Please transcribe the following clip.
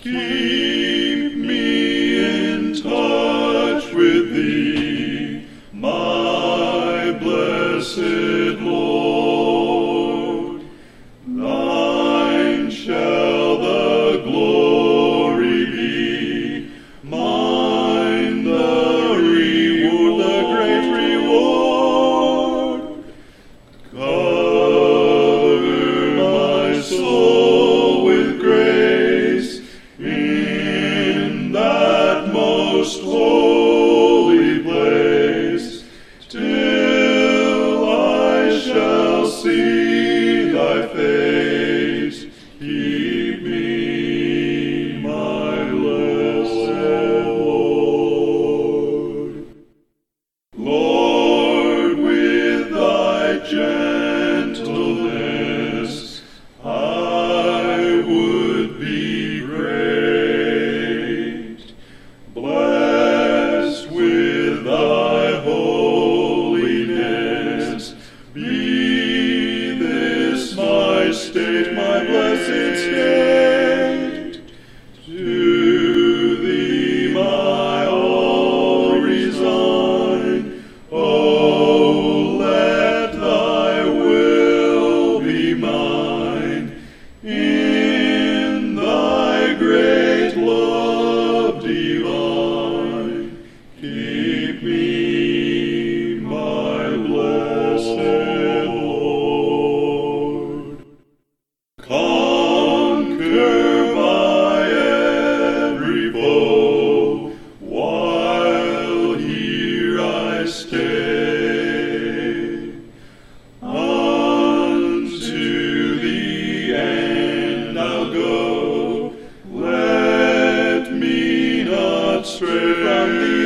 Keep me in touch with thee, my blessed Lord. Thine shall the glory be, mine the reward, the great reward. Cover my soul with grace in that most holy place, till I shall see thy face. Keep me, my blessed Lord. Lord, with thy gentleness I would be great, blessed with thy holiness. Be this my state, my blessed state. To thee my all resign. Oh, let thy will be mine. In thy great love divine, keep me, my blessed Lord. Conquer my every foe, while here I stay. Unto the end I'll go, let me not stray from thee.